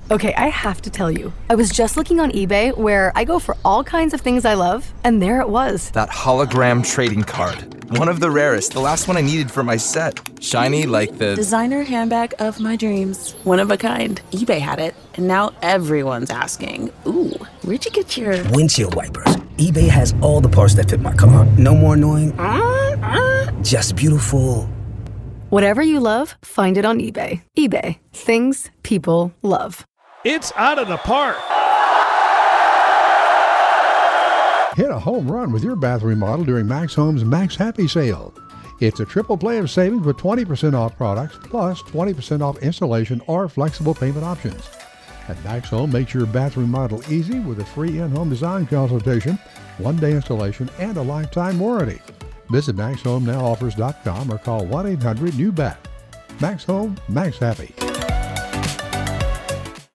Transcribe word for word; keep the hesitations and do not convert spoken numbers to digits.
Okay, I have to tell you, I was just looking on eBay where I go for all kinds of things I love, and there it was. That hologram trading card. One of the rarest, the last one I needed for my set. Shiny like the... designer handbag of my dreams. One of a kind. eBay had it, and now everyone's asking, ooh, where'd you get your... windshield wipers. eBay has all the parts that fit my car. No more annoying, just beautiful. Whatever you love, find it on eBay. eBay. Things people love. It's out of the park. Hit a home run with your bathroom remodel during Max Home's Max Happy Sale. It's a triple play of savings with twenty percent off products plus twenty percent off installation or flexible payment options. At Max Home, make your bathroom remodel easy with a free in-home design consultation, one-day installation, and a lifetime warranty. Visit max home now offers dot com or call one eight hundred new bat. Max Home, Max Happy.